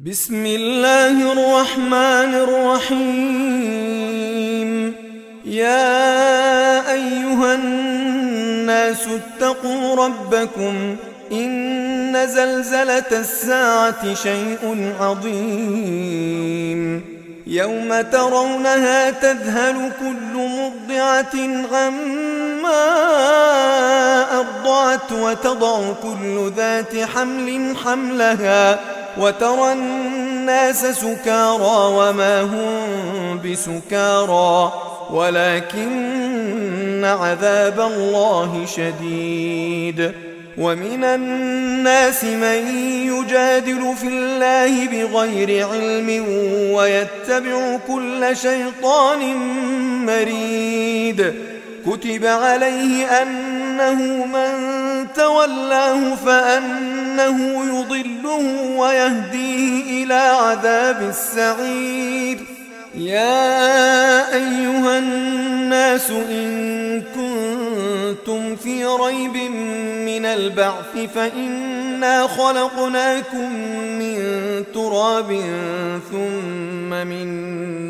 بسم الله الرحمن الرحيم. يا أيها الناس اتقوا ربكم إن زلزلة الساعة شيء عظيم. يوم ترونها تذهل كل مرضعة عما أرضعت وتضع كل ذات حمل حملها وترى الناس سكارى وما هم بسكارى ولكن عذاب الله شديد. ومن الناس من يجادل في الله بغير علم ويتبع كل شيطان مريد. كتب عليه أنه من تولاه فأنه يضله ويهديه إلى عذاب السعير. يا أيها الناس إن كنتم في ريب من البعث فإنا خلقناكم من تراب ثم من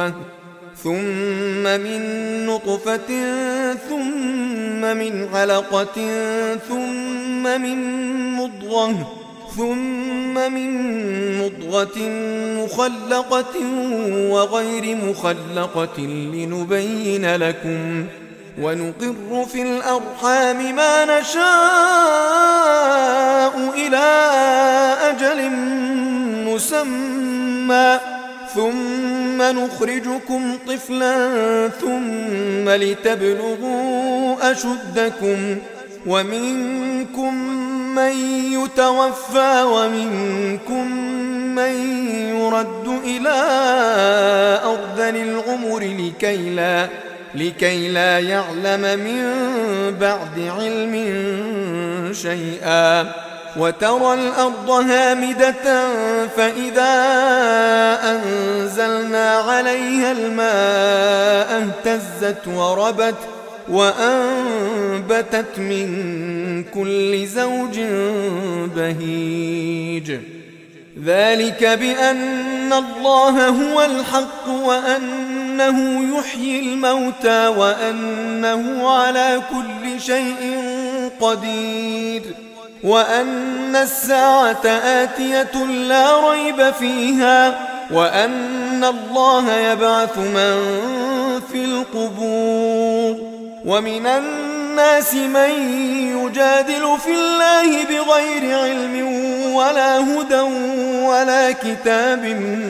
نطفة ثم من علقة ثم من مضغة مخلقة وغير مخلقة لنبين لكم ونقر في الأرحام ما نشاء إلى أجل مسمى ثم نخرجكم طفلا ثم لتبلغوا أشدكم ومنكم من يتوفى ومنكم من يرد إلى أرذل العمر لكي لا يعلم من بعد علم شيئا. وترى الأرض هامدة فإذا أنزلنا عليها الماء اهتزت وربت وأنبتت من كل زوج بهيج. ذلك بأن الله هو الحق وأنه يحيي الموتى وأنه على كل شيء قدير وأن الساعة آتية لا ريب فيها وأن الله يبعث من في القبور. ومن الناس من يجادل في الله بغير علم ولا هدى ولا كتاب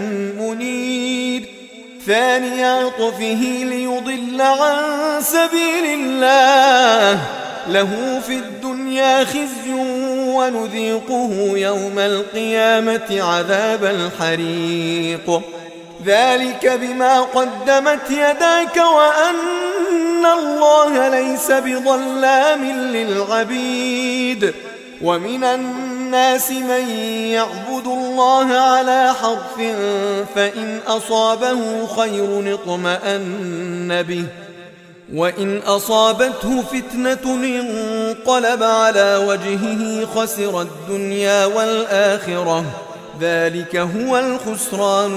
منير. ثاني عطفه ليضل عن سبيل الله له في الدنيا خزي ونذيقه يوم القيامة عذاب الحريق. ذلك بما قدمت يداك وأن الله ليس بظلام للعبيد. ومن الناس من يعبد الله على حرف فإن أصابه خير اطمأن به وإن أصابته فتنة انقلب على وجهه خسر الدنيا والآخرة. ذلك هو الخسران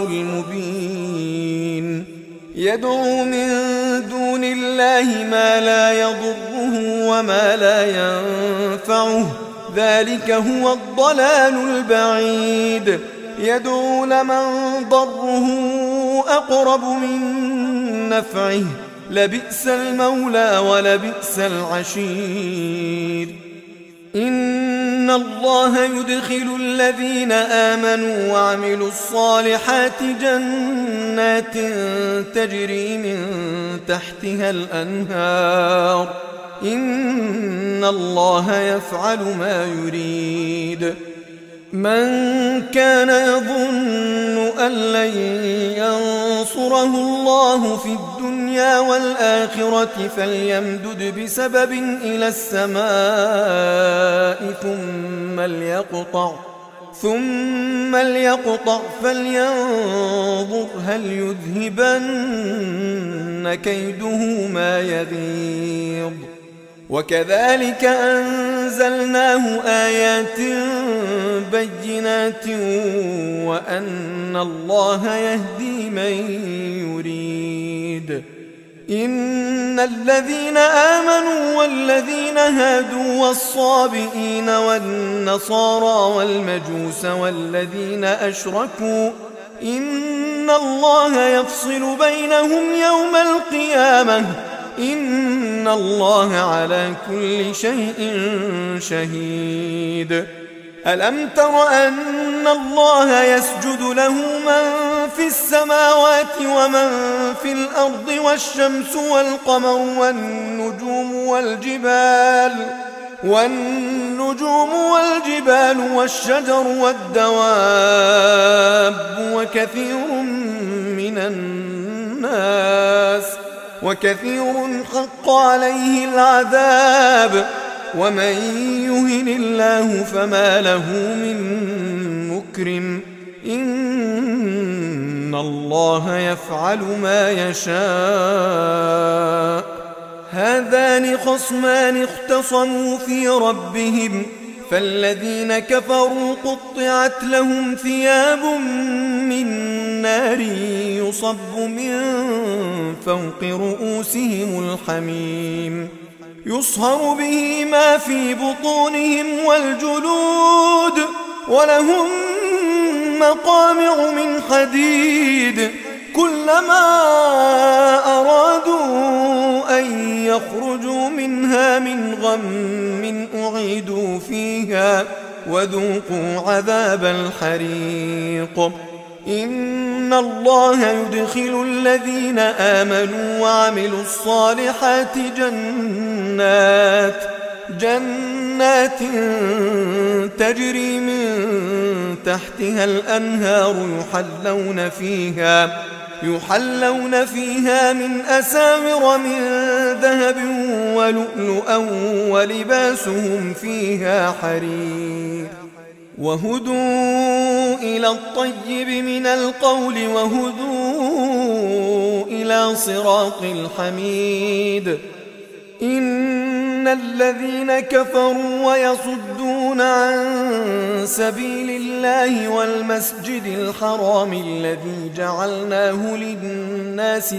المبين. يدعو من دون الله ما لا يضره وما لا ينفعه ذلك هو الضلال البعيد. يدعو لمن ضره أقرب من نفعه لبئس المولى ولبئس العشير. إن الله يدخل الذين آمنوا وعملوا الصالحات جنات تجري من تحتها الأنهار. إن الله يفعل ما يريد. من كان يظن أن لن ينصره الله في الدنيا والآخرة فليمدد بسبب إلى السماء ثم ليقطع فلينظر هل يذهبن كيده ما يغيظ. وكذلك أنزلناه آيات بينات وأن الله يهدي من يريد. إن الذين آمنوا والذين هادوا والصابئين والنصارى والمجوس والذين أشركوا إن الله يفصل بينهم يوم القيامة إن الله على كل شيء شهيد. ألم تر أن الله يسجد له من في السماوات ومن في الأرض والشمس والقمر والنجوم والجبال والشجر والدواب وكثير حق عليه العذاب ومن يهن الله فما له من مكرم إن الله يفعل ما يشاء. هذان خصمان اختصموا في ربهم فالذين كفروا قطعت لهم ثياب من نار يصب من فوق رؤوسهم الحميم يصهر به ما في بطونهم والجلود ولهم مقامع من حديد كلما أرادوا أن يخرجوا منها من غم أعيدوا فيها وذوقوا عذاب الحريق. إن الله يدخل الذين آمنوا وعملوا الصالحات جنات تجري من تحتها الأنهار يحلون فيها من أساور من ذهب ولؤلؤا ولباسهم فيها حرير وهدوا إلى الطيب من القول وهدوا إلى صراط الحميد. إن الذين كفروا ويصدون عن سبيل الله والمسجد الحرام الذي جعلناه للناس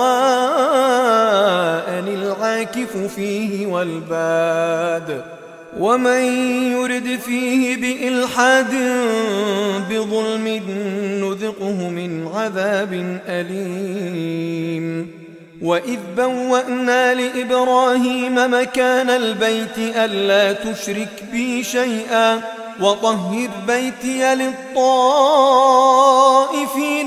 سواء العاكف فيه والباد ومن يرد فيه بإلحاد بظلم نذقه من عذاب أليم. وإذ بوأنا لإبراهيم مكان البيت ألا تشرك بي شيئا وطهر بيتي للطائفين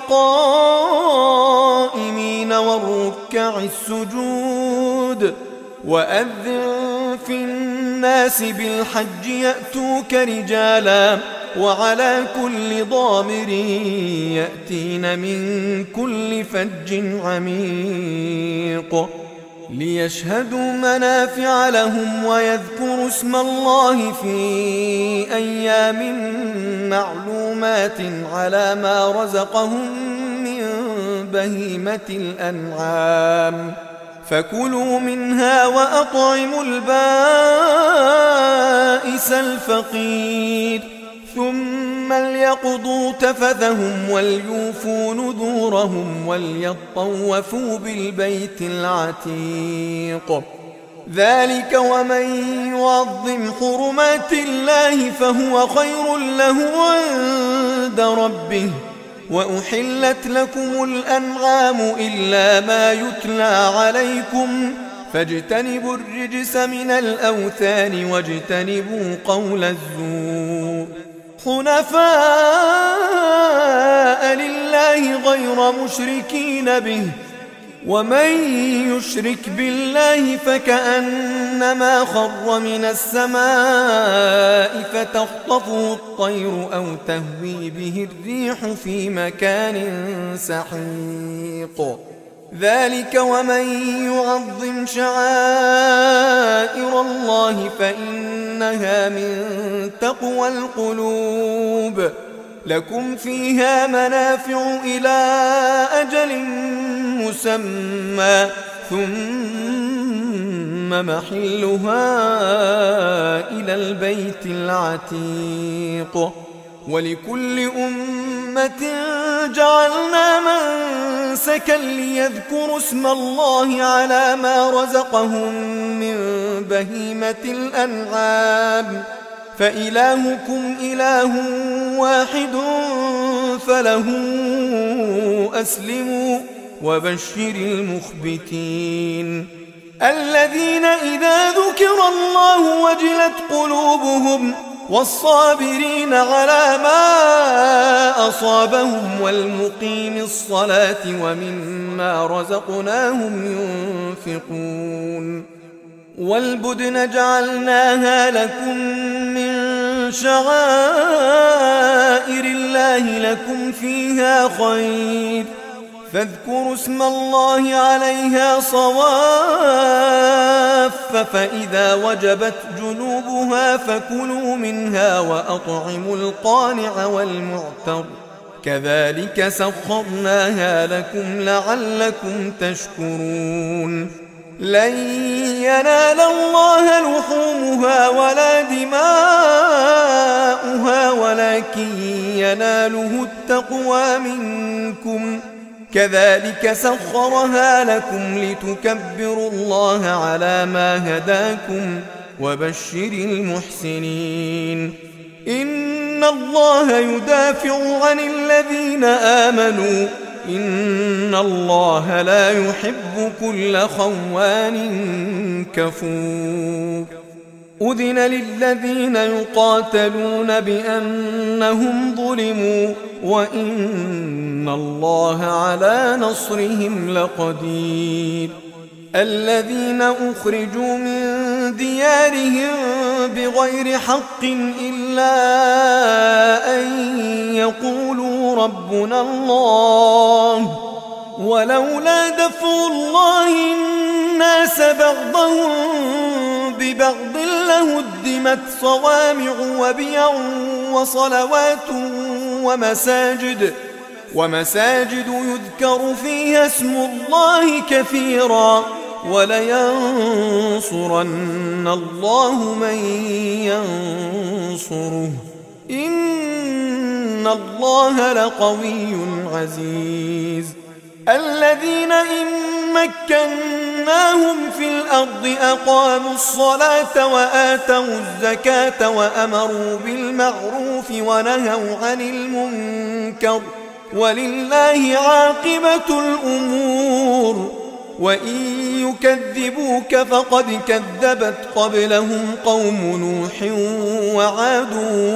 والقائمين والركع السجود وأذن في الناس بالحج يأتوك رجالا وعلى كل ضامر يأتين من كل فج عميق ليشهدوا منافع لهم ويذكروا اسم الله في أيام معلومات على ما رزقهم من بهيمة الأنعام فكلوا منها وأطعموا البائس الفقير ثم ليقضوا تفثهم وليوفوا نذورهم وليطوفوا بالبيت العتيق. ذلك ومن يعظم حرمات الله فهو خير له عند ربه. وأحلت لكم الأنعام إلا ما يتلى عليكم فاجتنبوا الرجس من الأوثان واجتنبوا قول الزور حنفاء لله غير مشركين به ومن يشرك بالله فكأنما خر من السماء فتخطفه الطير أو تهوي به الريح في مكان سحيق. ذلك ومن يعظم شعائر الله فإنها من تقوى القلوب. لكم فيها منافع إلى أجل مسمى ثم ثم محلها إلى البيت العتيق. ولكل أمة جعلنا منسكا ليذكروا اسم الله على ما رزقهم من بهيمة الأنعام، فإلهكم إله واحد فله أسلموا وبشر المخبتين الذين إذا ذكر الله وجلت قلوبهم والصابرين على ما أصابهم والمقيم الصلاة ومما رزقناهم ينفقون. والبدن جعلناها لكم من شعائر الله لكم فيها خير، فاذكروا اسم الله عليها صواف، فإذا وجبت جنوبها فكلوا منها وأطعموا القانع والمعتر، كذلك سخرناها لكم لعلكم تشكرون. لن ينال الله لحومها ولا دماؤها ولكن يناله التقوى منكم، كذلك سخرها لكم لتكبروا الله على ما هداكم وبشر المحسنين. إن الله يدافع عن الذين آمنوا إن الله لا يحب كل خوان كفور. أذن للذين يقاتلون بأنهم ظلموا وإن الله على نصرهم لقدير. الذين أخرجوا من ديارهم بغير حق إلا أن يقولوا ربنا الله، ولولا دفع الله الناس بعضهم ببعض لهدمت صوامع وبيع وصلوات ومساجد يذكر فيها اسم الله كثيرا، ولينصرن الله من ينصره إن الله لقوي عزيز. الذين إن مكناهم في الأرض أقاموا الصلاة وآتوا الزكاة وأمروا بالمعروف ونهوا عن المنكر، ولله عاقبة الأمور. وإن يكذبوك فقد كذبت قبلهم قوم نوح وعاد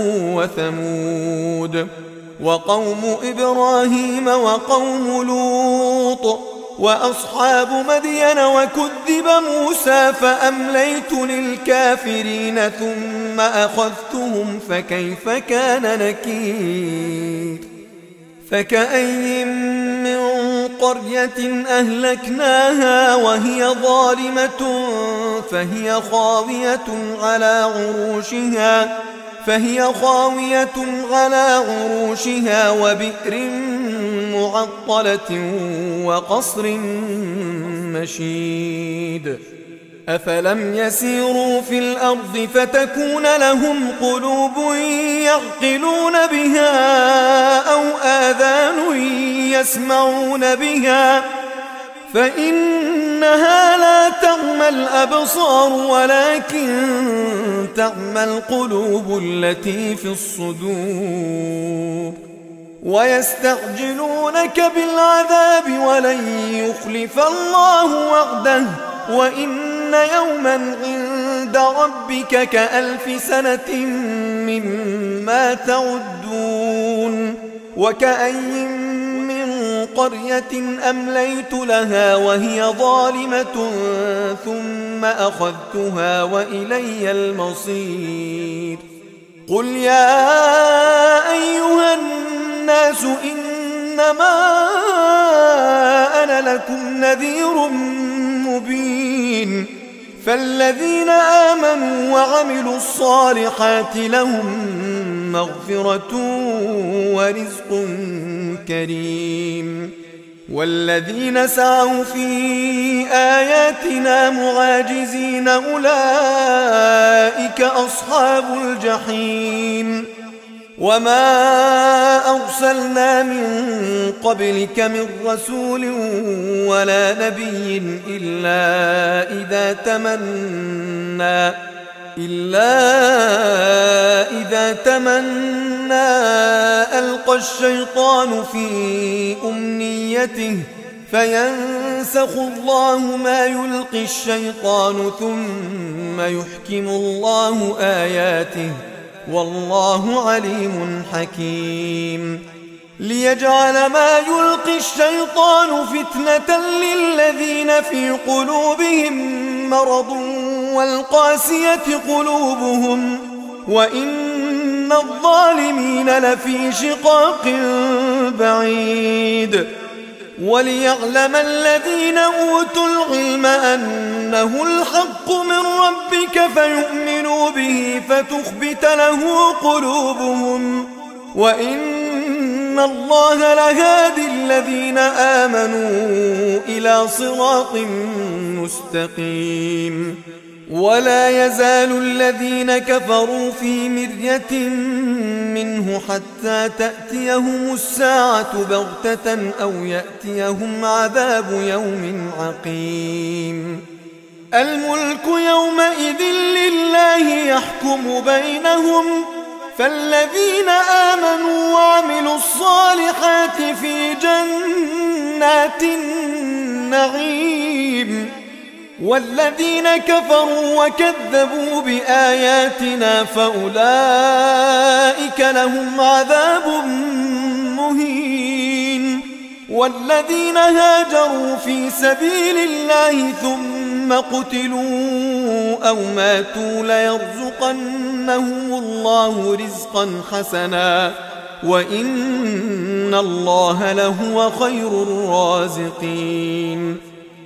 وثمود وقوم إبراهيم وقوم لوط وأصحاب مدين، وكذب موسى فأمليت للكافرين ثم أخذتهم فكيف كان نكير. فكأي من قرية أهلكناها وهي ظالمة فهي خاوية على عروشها وبئر معطلة وقصر مشيد. أفلم يسيروا في الأرض فتكون لهم قلوب يعقلون بها أو آذان يسمعون بها، فإنها لا تعمى الأبصار ولكن تعمى القلوب التي في الصدور. ويستعجلونك بالعذاب ولن يخلف الله وعده وإن يوما عند ربك كألف سنة مما تعدون. وكأي من قرية أمليت لها وهي ظالمة ثم أخذتها وإلي المصير. قل يا أيها الناس إنما أنا لكم نذير مبين. فالذين آمنوا وعملوا الصالحات لهم مغفرة ورزق كريم. والذين سعوا في آياتنا معاجزين أولئك أصحاب الجحيم وما أرسلنا من قبلك من رسول ولا نبي إلا إذا تمنى ألقى الشيطان في أمنيته فينسخ الله ما يلقي الشيطان ثم يحكم الله آياته والله عليم حكيم ليجعل ما يلقي الشيطان فتنة للذين في قلوبهم مرض والقاسية قلوبهم وإن الظالمين لفي شقاق بعيد وليعلم الذين أوتوا العلم أنه الحق من ربك فيؤمنوا به فتخبت له قلوبهم وإن الله لهادي الذين آمنوا إلى صراط مستقيم ولا يزال الذين كفروا في مرية منه حتى تأتيهم الساعة بغتة أو يأتيهم عذاب يوم عقيم الملك يومئذ لله يحكم بينهم فالذين آمنوا وعملوا الصالحات في جنات النعيم والذين كفروا وكذبوا بآياتنا فأولئك لهم عذاب مهين والذين هاجروا في سبيل الله ثم قتلوا أو ماتوا ليرزقنهم الله رزقا حسنا وإن الله لهو خير الرازقين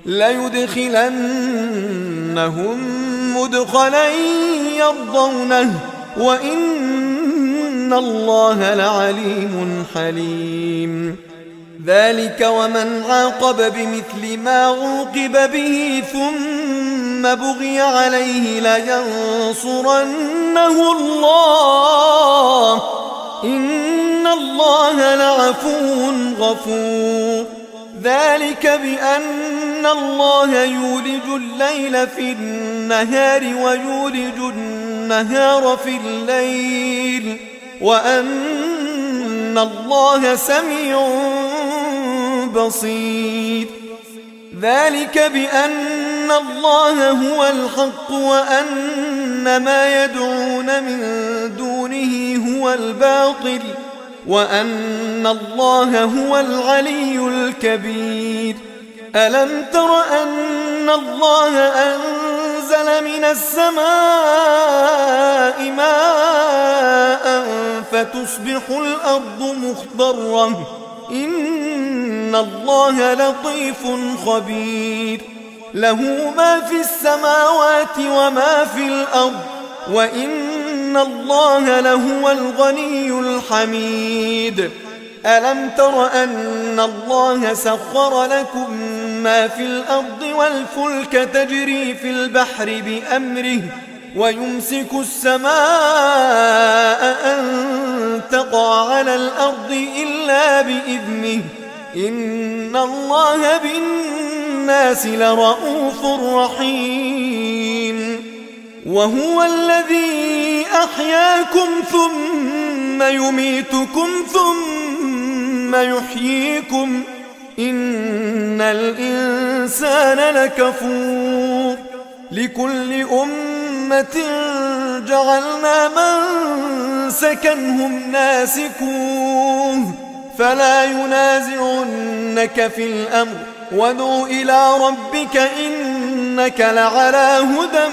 ليدخلنهم مدخلا يرضونه وإن الله لعليم حليم ذلك ومن عاقب بمثل ما عوقب به ثم بغي عليه لينصرنه الله إن الله لعفو غفور ذلك بأن الله يولج الليل في النهار ويولج النهار في الليل وأن الله سميع بصير ذلك بأن الله هو الحق وأن ما يدعون من دونه هو الباطل وأن الله هو العلي الكبير ألم تر أن الله أنزل من السماء ماء فتصبح الأرض مخضرة إن الله لطيف خبير له ما في السماوات وما في الأرض وإن الله لهو الغني الحميد ألم تر أن الله سخر لكم ما في الأرض والفلك تجري في البحر بأمره ويمسك السماء أن تقع على الأرض إلا بإذنه إن الله بالناس لرؤوف رحيم وهو الذي أحياكم ثم يميتكم ثم يحييكم إن الإنسان لكفور لكل أمة جعلنا منسكا هم ناسكوه فلا ينازعنك في الأمر وادع إلى ربك إنك لعلى هدى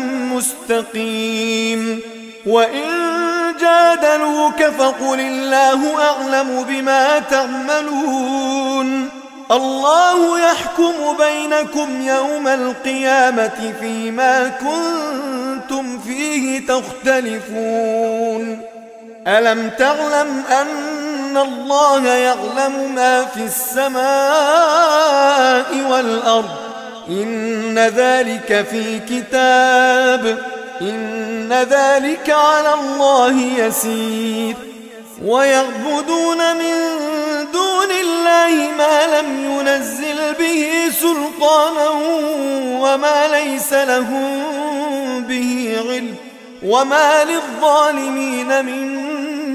مستقيم وإن جادلوك فقل الله أعلم بما تعملون الله يحكم بينكم يوم القيامة فيما كنتم فيه تختلفون ألم تعلم أن الله يعلم ما في السماء والأرض إن ذلك في كتاب إن ذلك على الله يسير ويعبدون من دون الله ما لم ينزل به سلطانا وما ليس لهم به علم وما للظالمين من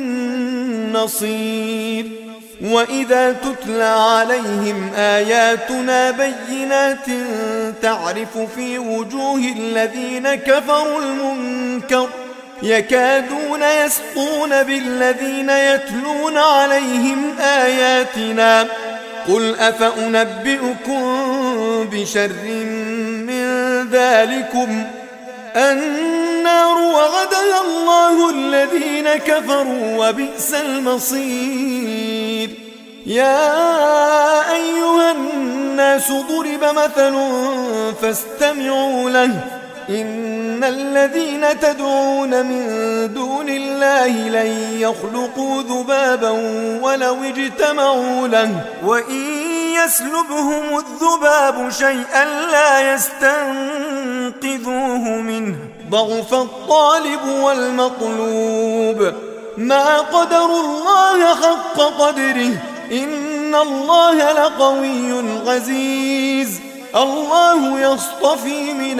نصير وإذا تتلى عليهم آياتنا بينات تعرف في وجوه الذين كفروا المنكر يكادون يسطون بالذين يتلون عليهم آياتنا قل أفأنبئكم بشر من ذلكم النار وعدها الله الذين كفروا وبئس المصير يا أيها الناس ضرب مثل فاستمعوا له إن الذين تدعون من دون الله لن يخلقوا ذبابا ولو اجتمعوا له وإن يسلبهم الذباب شيئا لا يستنقذوه منه ضعف الطالب والمطلوب ما قدروا الله حق قدره إن الله لقوي عزيز الله يصطفي من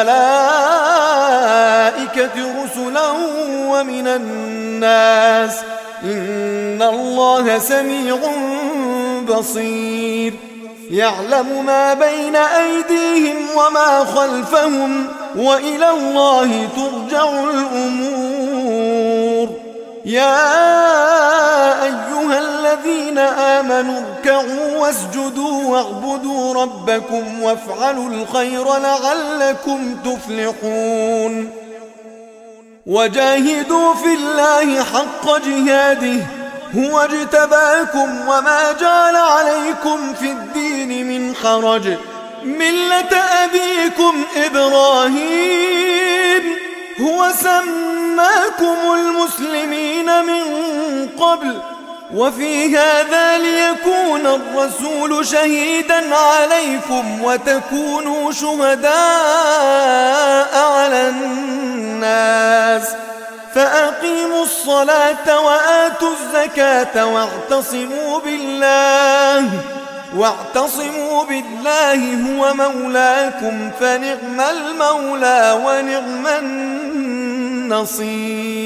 الملائكة رسلا ومن الناس إن الله سميع بصير يعلم ما بين أيديهم وما خلفهم وإلى الله ترجع الأمور يا أيها الذين آمنوا اركعوا واسجدوا واعبدوا ربكم وافعلوا الخير لعلكم تفلحون وجاهدوا في الله حق جهاده هو اجتباكم وما جعل عليكم في الدين من حرج ملة أبيكم إبراهيم هو سماكم المسلمين من قبل وفي هذا ليكون الرسول شهيدا عليكم وتكونوا شهداء على الناس فأقيموا الصلاة وآتوا الزكاة واعتصموا بالله هو مولاكم فنعم المولى ونعم النصير